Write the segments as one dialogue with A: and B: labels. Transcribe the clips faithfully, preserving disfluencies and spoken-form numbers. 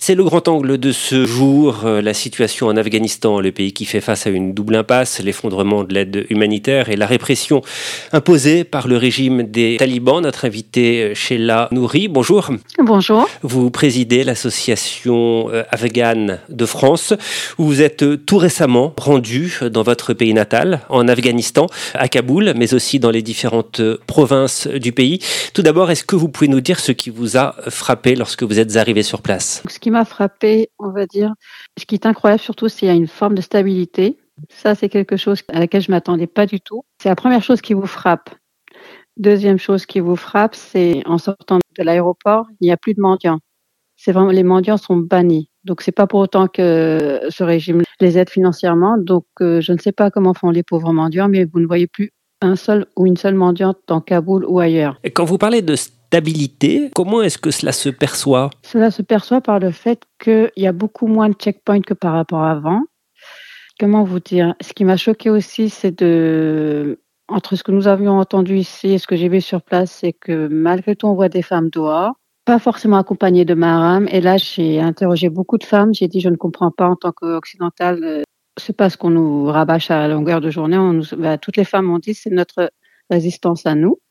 A: C'est le grand angle de ce jour, la situation en Afghanistan, le pays qui fait face à une double impasse, l'effondrement de l'aide humanitaire et la répression imposée par le régime des talibans. Notre invité Sheila Nouri, bonjour.
B: Bonjour.
A: Vous présidez l'association afghane de France, où vous êtes tout récemment rendu dans votre pays natal, en Afghanistan, à Kaboul, mais aussi dans les différentes provinces du pays. Tout d'abord, est-ce que vous pouvez nous dire ce qui vous a frappé lorsque vous êtes arrivé sur place ?
B: Ce qui m'a frappé, on va dire, ce qui est incroyable surtout, c'est qu'il y a une forme de stabilité. Ça, c'est quelque chose à laquelle je ne m'attendais pas du tout. C'est la première chose qui vous frappe. Deuxième chose qui vous frappe, c'est en sortant de l'aéroport, il n'y a plus de mendiants. C'est vraiment, les mendiants sont bannis. Donc, c'est pas pour autant que ce régime les aide financièrement. Donc, euh, je ne sais pas comment font les pauvres mendiants, mais vous ne voyez plus un seul ou une seule mendiante dans Kaboul ou ailleurs.
A: Et quand vous parlez de stabilité, comment est-ce que cela se perçoit ?
B: Cela se perçoit par le fait qu'il y a beaucoup moins de checkpoints que par rapport à avant. Comment vous dire ? Ce qui m'a choqué aussi, c'est de... Entre ce que nous avions entendu ici et ce que j'ai vu sur place, c'est que malgré tout, on voit des femmes dehors, pas forcément accompagnées de mahram. Et là, j'ai interrogé beaucoup de femmes. J'ai dit, je ne comprends pas en tant qu'occidentale, euh, c'est pas ce qu'on nous rabâche à la longueur de journée. On nous... ben, toutes les femmes ont dit, c'est notre résistance à nous.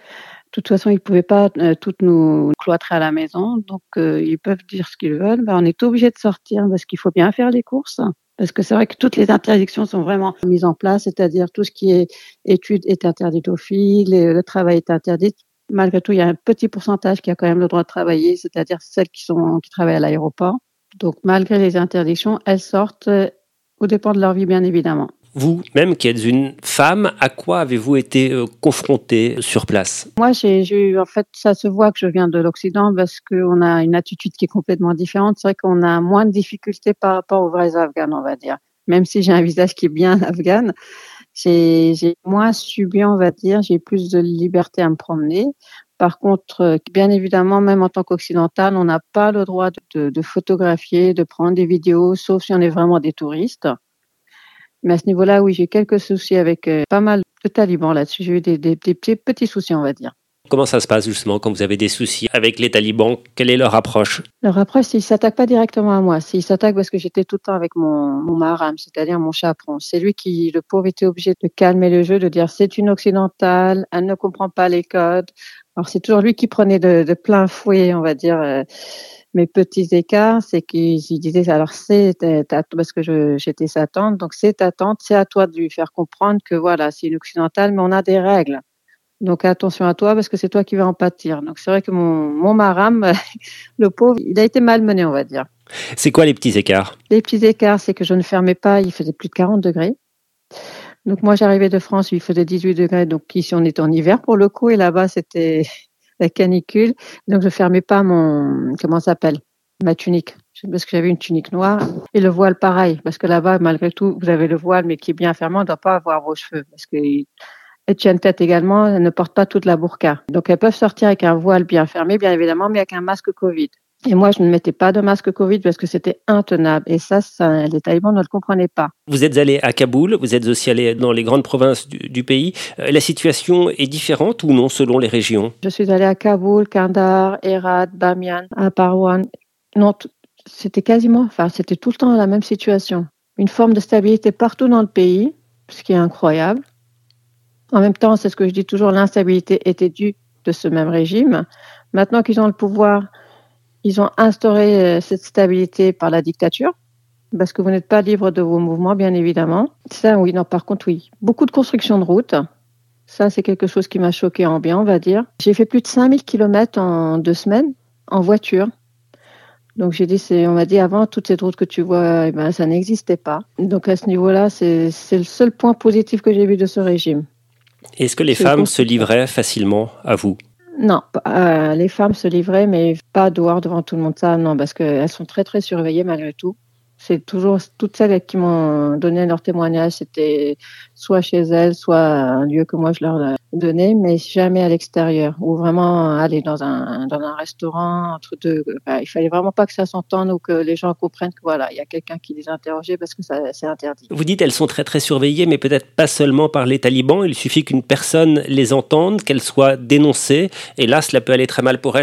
B: De toute façon, ils ne pouvaient pas euh, toutes nous cloîtrer à la maison, donc euh, ils peuvent dire ce qu'ils veulent. Ben, on est obligé de sortir parce qu'il faut bien faire les courses. Parce que c'est vrai que toutes les interdictions sont vraiment mises en place, c'est-à-dire tout ce qui est études est interdit aux filles, les, le travail est interdit. Malgré tout, il y a un petit pourcentage qui a quand même le droit de travailler, c'est-à-dire celles qui sont qui travaillent à l'aéroport. Donc malgré les interdictions, elles sortent euh, au dépend de leur vie, bien évidemment.
A: Vous-même qui êtes une femme, à quoi avez-vous été euh, confrontée sur place ?
B: Moi, j'ai, j'ai eu, en fait, ça se voit que je viens de l'Occident parce qu'on a une attitude qui est complètement différente. C'est vrai qu'on a moins de difficultés par rapport aux vrais Afghans, on va dire. Même si j'ai un visage qui est bien afghane, j'ai, j'ai moins subi, on va dire, j'ai plus de liberté à me promener. Par contre, bien évidemment, même en tant qu'occidental, on n'a pas le droit de, de photographier, de prendre des vidéos, sauf si on est vraiment des touristes. Mais à ce niveau-là, oui, j'ai quelques soucis avec euh, pas mal de talibans là-dessus. J'ai eu des, des, des petits, petits soucis, on va dire.
A: Comment ça se passe justement quand vous avez des soucis avec les talibans ? Quelle est leur approche ?
B: Leur approche, c'est qu'ils ne s'attaquent pas directement à moi. C'est qu'ils s'attaquent parce que j'étais tout le temps avec mon, mon mahram, c'est-à-dire mon chaperon. C'est lui qui, le pauvre, était obligé de calmer le jeu, de dire c'est une occidentale, elle ne comprend pas les codes. Alors c'est toujours lui qui prenait de, de plein fouet, on va dire, euh, mes petits écarts. C'est qu'il disait alors c'est ta, parce que je, j'étais sa tante, donc c'est ta tante, c'est à toi de lui faire comprendre que voilà, c'est une occidentale, mais on a des règles. Donc attention à toi parce que c'est toi qui vas en pâtir. Donc c'est vrai que mon, mon mahram, le pauvre, il a été malmené, on va dire.
A: C'est quoi les petits écarts ?
B: Les petits écarts, c'est que je ne fermais pas, il faisait plus de quarante degrés. Donc moi j'arrivais de France, il faisait dix-huit degrés, donc ici on était en hiver pour le coup, et là-bas c'était la canicule. Donc je fermais pas mon, comment ça s'appelle, ma tunique, parce que j'avais une tunique noire. Et le voile pareil, parce que là-bas malgré tout, vous avez le voile mais qui est bien fermé, on ne doit pas avoir vos cheveux, parce que et Tienne-Tête également, elles ne portent pas toute la burqa. Donc, elles peuvent sortir avec un voile bien fermé, bien évidemment, mais avec un masque Covid. Et moi, je ne mettais pas de masque Covid parce que c'était intenable. Et ça, ça les talibans ne le comprenaient pas.
A: Vous êtes allé à Kaboul, vous êtes aussi allé dans les grandes provinces du, du pays. Euh, la situation est différente ou non selon les régions ?
B: Je suis allée à Kaboul, Kandahar, Herat, Bamiyan, à Parwan. Non, t- c'était quasiment, enfin, c'était tout le temps la même situation. Une forme de stabilité partout dans le pays, ce qui est incroyable. En même temps, c'est ce que je dis toujours, l'instabilité était due de ce même régime. Maintenant qu'ils ont le pouvoir, ils ont instauré cette stabilité par la dictature, parce que vous n'êtes pas libre de vos mouvements, bien évidemment. Ça, oui, non, par contre, oui. Beaucoup de construction de routes. Ça, c'est quelque chose qui m'a choqué en bien, on va dire. J'ai fait plus de cinq mille kilomètres en deux semaines, en voiture. Donc, j'ai dit, c'est, on m'a dit avant, toutes ces routes que tu vois, eh ben, ça n'existait pas. Donc, à ce niveau-là, c'est, c'est le seul point positif que j'ai vu de ce régime.
A: Est-ce que les
B: C'est
A: femmes se livraient facilement à vous ?
B: Non, euh, les femmes se livraient, mais pas dehors devant tout le monde. Ça, non, parce qu'elles sont très, très surveillées malgré tout. C'est toujours toutes celles qui m'ont donné leur témoignage, c'était soit chez elles, soit un lieu que moi je leur donnais, mais jamais à l'extérieur, ou vraiment aller dans un dans un restaurant entre deux. Enfin, il fallait vraiment pas que ça s'entende ou que les gens comprennent que voilà, il y a quelqu'un qui les interrogeait parce que ça c'est interdit.
A: Vous dites elles sont très très surveillées, mais peut-être pas seulement par les talibans. Il suffit qu'une personne les entende, qu'elle soit dénoncée, et là cela peut aller très mal pour elles.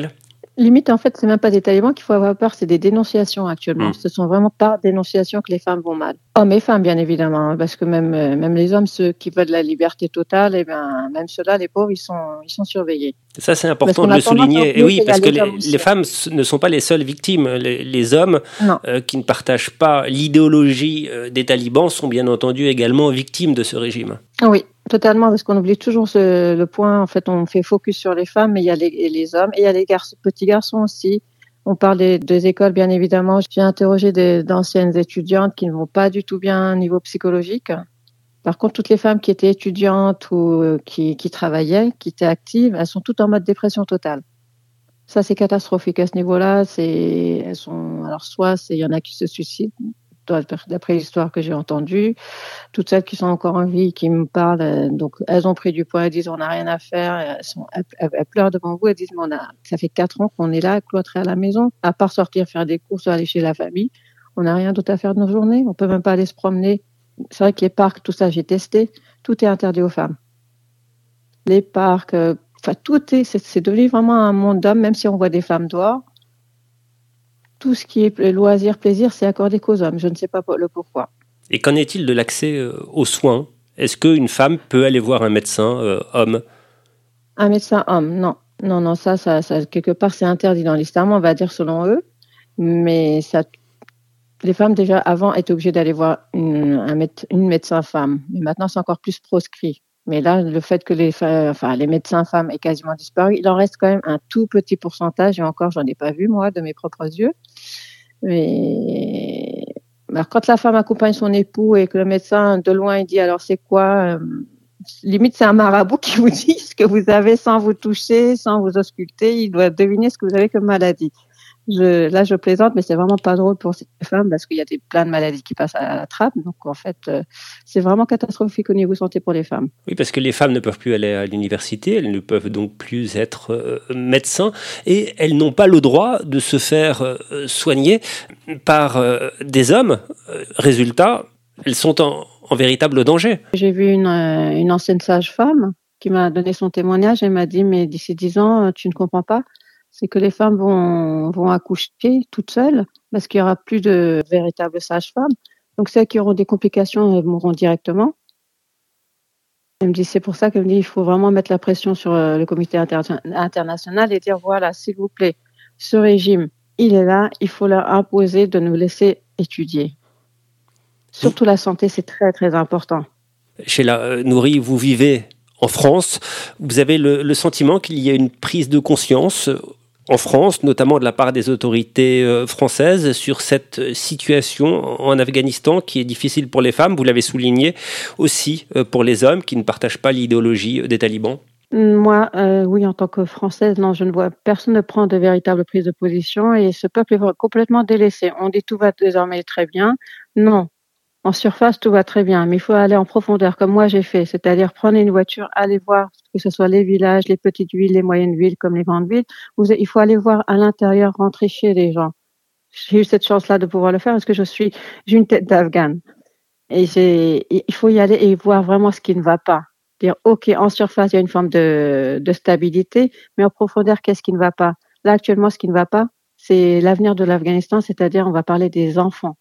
B: limite, en fait, c'est même pas des talibans qu'il faut avoir peur, c'est des dénonciations actuellement.
A: Mmh.
B: Ce sont vraiment par dénonciation que les femmes vont mal. Hommes et femmes, bien évidemment, hein, parce que même, euh, même les hommes, ceux qui veulent la liberté totale, eh ben, même ceux-là, les pauvres, ils sont, ils sont surveillés.
A: Ça, c'est
B: Parce
A: important
B: qu'on
A: de
B: a
A: le
B: tendance à
A: souligner. Et
B: oublier
A: oui,
B: qu'il y a
A: parce que
B: les hommes
A: les,
B: aussi.
A: les femmes ne sont pas les seules victimes. Les, les hommes
B: Non.
A: euh, qui ne partagent pas l'idéologie euh, des talibans sont bien entendu également victimes de ce régime.
B: Oui, totalement, parce qu'on oublie toujours ce, le point. En fait, on fait focus sur les femmes, mais il y a les, et les hommes, et il y a les garçons, petits garçons aussi. On parle des, des écoles, bien évidemment. J'ai interrogé des, d'anciennes étudiantes qui ne vont pas du tout bien au niveau psychologique. Par contre, toutes les femmes qui étaient étudiantes ou euh, qui, qui travaillaient, qui étaient actives, elles sont toutes en mode dépression totale. Ça, c'est catastrophique à ce niveau-là. C'est, elles sont, alors soit c'est, il y en a qui se suicident, d'après l'histoire que j'ai entendue. Toutes celles qui sont encore en vie, qui me parlent, euh, donc elles ont pris du poids, elles disent on n'a rien à faire, elles, sont, elles, elles pleurent devant vous, elles disent mais on a, ça fait quatre ans qu'on est là, cloîtrés à la maison, à part sortir faire des courses ou aller chez la famille, on n'a rien d'autre à faire de nos journées, on peut même pas aller se promener. C'est vrai que les parcs, tout ça, j'ai testé, tout est interdit aux femmes. Les parcs, euh, enfin tout est, c'est, c'est devenu vraiment un monde d'hommes, même si on voit des femmes dehors. Tout ce qui est loisir, plaisir, c'est accordé qu'aux hommes. Je ne sais pas le pourquoi.
A: Et qu'en est-il de l'accès euh, aux soins ? Est-ce qu'une femme peut aller voir un médecin euh, homme ?
B: Un médecin homme, non. Non, non, ça, ça, ça, quelque part, c'est interdit dans l'islam, on va dire selon eux. Mais ça, les femmes, déjà, avant, étaient obligées d'aller voir une, un méde- une médecin femme. Mais maintenant, c'est encore plus proscrit. Mais là, le fait que les, enfin, les médecins femmes aient quasiment disparu, il en reste quand même un tout petit pourcentage. Et encore, j'en ai pas vu, moi, de mes propres yeux. Mais alors, quand la femme accompagne son époux et que le médecin, de loin, il dit alors c'est quoi euh, limite, c'est un marabout qui vous dit ce que vous avez sans vous toucher, sans vous ausculter. Il doit deviner ce que vous avez comme maladie. Je, là, je plaisante, mais c'est vraiment pas drôle pour ces femmes parce qu'il y a des, plein de maladies qui passent à la trappe. Donc, en fait, euh, c'est vraiment catastrophique au niveau santé pour les femmes.
A: Oui, parce que les femmes ne peuvent plus aller à l'université, elles ne peuvent donc plus être euh, médecins et elles n'ont pas le droit de se faire euh, soigner par euh, des hommes. Euh, résultat, elles sont en, en véritable danger.
B: J'ai vu une, euh, une ancienne sage-femme qui m'a donné son témoignage et m'a dit, mais d'ici dix ans, tu ne comprends pas. C'est que les femmes vont, vont accoucher toutes seules parce qu'il n'y aura plus de véritables sages-femmes. Donc, celles qui auront des complications, elles mourront directement. Elle me dit, c'est pour ça qu'elle me dit, il faut vraiment mettre la pression sur euh, le comité inter- international et dire, voilà, s'il vous plaît, ce régime, il est là, il faut leur imposer de nous laisser étudier. Surtout la santé, c'est très, très important.
A: Sheila euh, Nouri, vous vivez en France. Vous avez le, le sentiment qu'il y a une prise de conscience en France, notamment de la part des autorités euh, françaises, sur cette situation en Afghanistan qui est difficile pour les femmes. Vous l'avez souligné aussi euh, pour les hommes qui ne partagent pas l'idéologie des talibans.
B: Moi, euh, oui, en tant que Française, non, je ne vois personne ne prend de véritable prise de position et ce peuple est complètement délaissé. On dit tout va désormais très bien. Non. En surface, tout va très bien, mais il faut aller en profondeur, comme moi j'ai fait, c'est-à-dire prendre une voiture, aller voir, que ce soit les villages, les petites villes, les moyennes villes, comme les grandes villes. Vous, il faut aller voir à l'intérieur, rentrer chez les gens. J'ai eu cette chance-là de pouvoir le faire parce que je suis, j'ai une tête d'Afghane. Et j'ai, il faut y aller et voir vraiment ce qui ne va pas. Dire, OK, en surface, il y a une forme de, de stabilité, mais en profondeur, qu'est-ce qui ne va pas? Là, actuellement, ce qui ne va pas, c'est l'avenir de l'Afghanistan, c'est-à-dire, on va parler des enfants.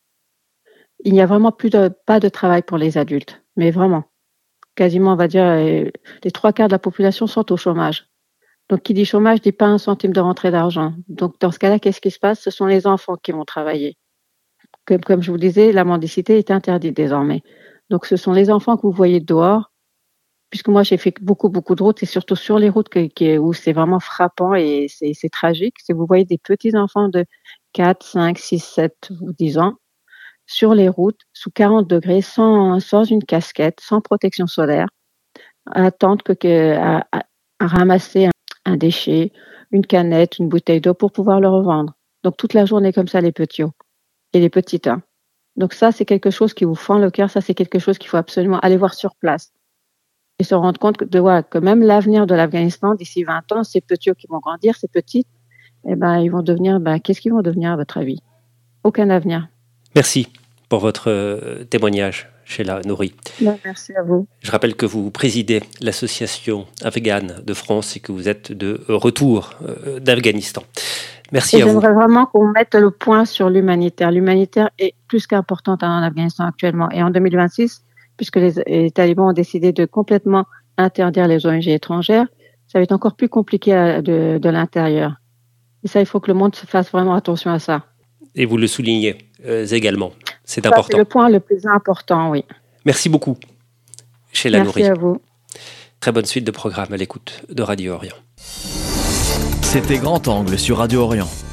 B: Il n'y a vraiment plus de, pas de travail pour les adultes, mais vraiment. Quasiment, on va dire, les trois quarts de la population sont au chômage. Donc, qui dit chômage, dit pas un centime de rentrée d'argent. Donc, dans ce cas-là, qu'est-ce qui se passe? Ce sont les enfants qui vont travailler. Comme, comme je vous disais, la mendicité est interdite désormais. Donc, ce sont les enfants que vous voyez dehors, puisque moi, j'ai fait beaucoup, beaucoup de routes, et surtout sur les routes que, que, où c'est vraiment frappant et c'est, c'est tragique. C'est que vous voyez des petits enfants de quatre, cinq, six, sept ou dix ans, sur les routes, sous quarante degrés, sans, sans une casquette, sans protection solaire, à attendre que, que à, à, à ramasser un, un déchet, une canette, une bouteille d'eau pour pouvoir le revendre. Donc toute la journée comme ça, les petits hauts et les petites. Hein. Donc ça, c'est quelque chose qui vous fend le cœur. Ça, c'est quelque chose qu'il faut absolument aller voir sur place et se rendre compte que, de, voilà, que même l'avenir de l'Afghanistan, d'ici vingt ans, ces petits hauts qui vont grandir, ces petites, eh ben, ils vont devenir, ben, qu'est-ce qu'ils vont devenir à votre avis? Aucun avenir.
A: Merci pour votre euh, témoignage, Sheila Nouri.
B: Non, merci à vous.
A: Je rappelle que vous présidez l'association afghane de France et que vous êtes de retour euh, d'Afghanistan. Merci
B: et
A: à vous.
B: J'aimerais vraiment qu'on mette le point sur l'humanitaire. L'humanitaire est plus qu'importante en Afghanistan actuellement. Et en deux mille vingt-six, puisque les, les talibans ont décidé de complètement interdire les O N G étrangères, ça va être encore plus compliqué à, de, de l'intérieur. Et ça, il faut que le monde fasse vraiment attention à ça.
A: Et vous le soulignez euh, également. C'est
B: ça,
A: important.
B: C'est le point le plus important, oui.
A: Merci beaucoup, Sheila Nouri.
B: Merci à vous.
A: Très bonne suite de programme à l'écoute de Radio Orient.
C: C'était Grand Angle sur Radio Orient.